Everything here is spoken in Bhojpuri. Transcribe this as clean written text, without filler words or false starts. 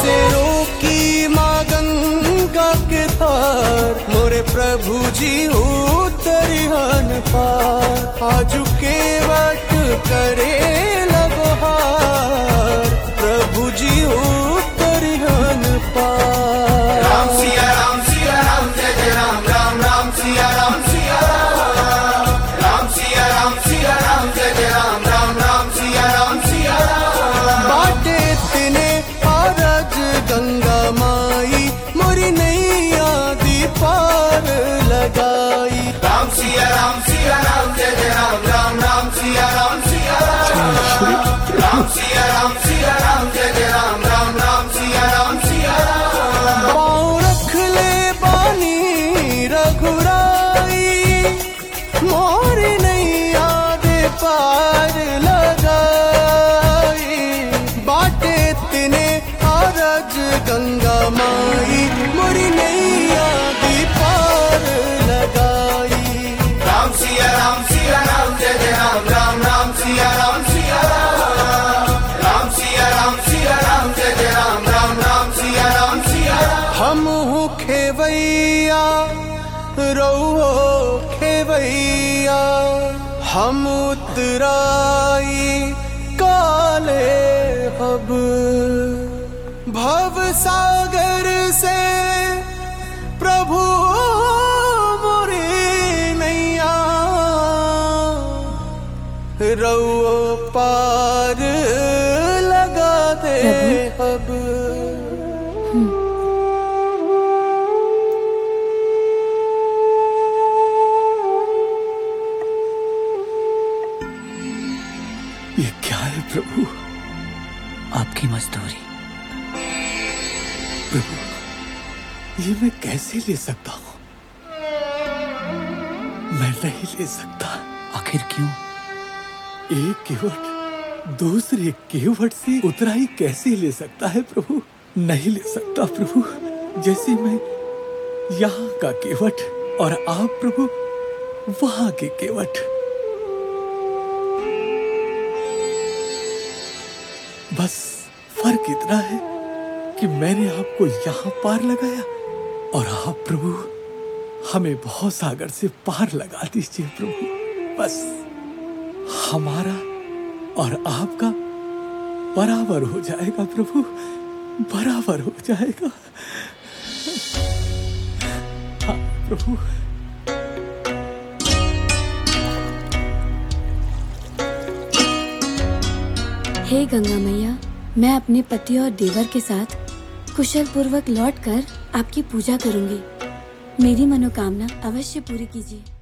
कैसे रोकी माँ गंगा के धार, मोरे प्रभु जी उतरिहन पार। आजू के वक्त करे लगोहार, प्रभु जी उतरिहन पार। राम सिया राम जय जय राम राम राम सिया राम राम सिया राम जय जय राम राम राम सिया राम बाटे तिने आरज गंगा माई, मोरी नैया दी पार लगाई। राम सिया राम जय जय राम राम राम सिया राम जय जय राम राम राम सिया पाँव रख ले बानी रघुराई, मोरी नैया दे पार लगाई। बाटे तिने आरज गंगा माई, मोरी नैया दी पार लगाई। राम सिया राम जय जय राम राम राम सिया राम जय जय राम राम राम सिया हम खेवैया रहो खेवैया, हम उतराई काले हब। भव सागर से प्रभु मोरे नैया, रहो पार लगा दे अब। ये क्या है प्रभु? आपकी मजदूरी। प्रभु ये मैं कैसे ले सकता हूँ? मैं नहीं ले सकता। आखिर क्यों? एक केवट दूसरे केवट से उतराई कैसे ले सकता है प्रभु? नहीं ले सकता प्रभु। जैसे मैं यहाँ का केवट और आप प्रभु वहां के केवट। बस फर्क इतना है कि मैंने आपको यहाँ पार लगाया और आप प्रभु हमें बहुत सागर से पार लगा दीजिए प्रभु। बस हमारा और आपका बराबर हो जाएगा प्रभु, बराबर हो जाएगा। हाँ प्रभु। हे गंगा मैया, मैं अपने पति और देवर के साथ कुशल पूर्वक लौटकर आपकी पूजा करूंगी। मेरी मनोकामना अवश्य पूरी कीजिए।